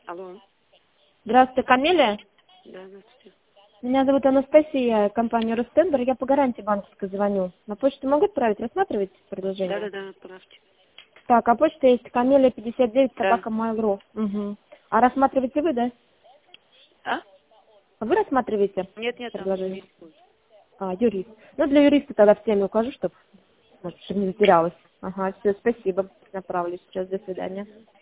Алло. Здравствуйте, Камилия. Да, здравствуйте. Меня зовут Анастасия, компания Ростендер. Я по гарантии банковской звоню. На почту могу отправить? Рассматриваете предложение? Да, отправьте. Так, а почта есть Камилия 59 Да. собака Mail.ru. Угу. А рассматриваете вы, да? А? Вы рассматриваете Нет, там предложение? юрист будет. А, юрист. Ну, для юриста тогда в теме укажу, чтобы не затерялась. Ага, все, спасибо. Направлю сейчас. До свидания.